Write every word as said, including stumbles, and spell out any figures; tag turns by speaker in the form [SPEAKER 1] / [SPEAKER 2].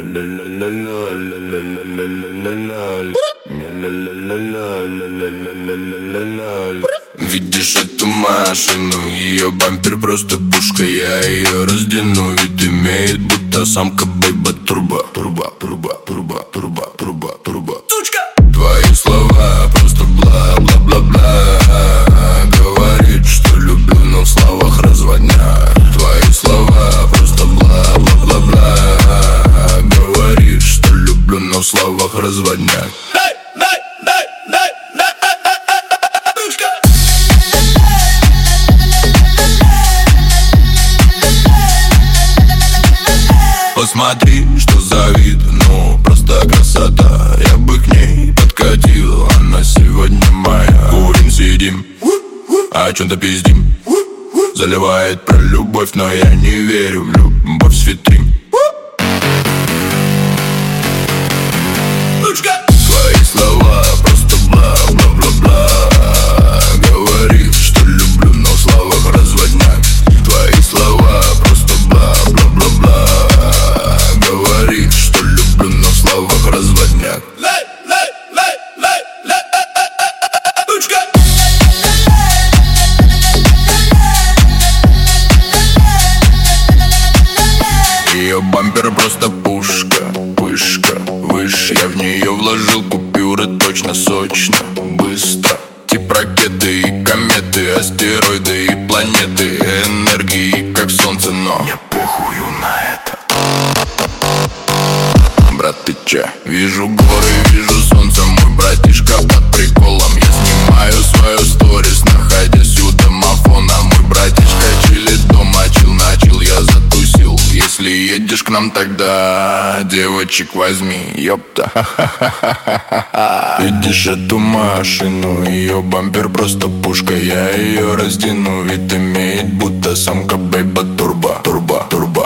[SPEAKER 1] Видишь эту машину, ее бампер просто пушка. Я ее раздену, вид имеет, будто самка бейба турбо. Турбо, турбо, турбо, турбо, турбо, турбо. Сучка! Твои слова просто бла-бла-бла-бла. Говорит, что люблю, но в словах разводня. Твои слова просто бла-бла-бла-бла. Говорит, что люблю, но в словах разводня. Посмотри, что за вид, ну просто красота. Я бы к ней подкатил, она сегодня моя. Курим, сидим, о чем-то пиздим. Заливает про любовь, но я не верю в любовь с витрин. Твои слова просто бла-бла-бла-бла. Говорит, что люблю, но в словах разводняк. Твои слова просто бла-бла-бла-бла. Говорит, что люблю, но в словах разводняк. Ее бампер просто пушка, вышка, выше. Я в нее вложил купюры точно, сочно, быстро. Тип ракеты и кометы, астероиды и планеты. Энергии как солнце, но я похую на это. Брат, ты че? Вижу горы, вижу солнце, мой братишка под приколом. Я снимаю свою сторис, находясь у домофона. Мой братишка чилит дома, чил начал, я затусил. Если едешь к нам, тогда девочек возьми, ёпта. Видишь эту машину, ее бампер просто пушка. Я ее раздену, вид имеет, будто самка бейба турбо. Турбо, турбо.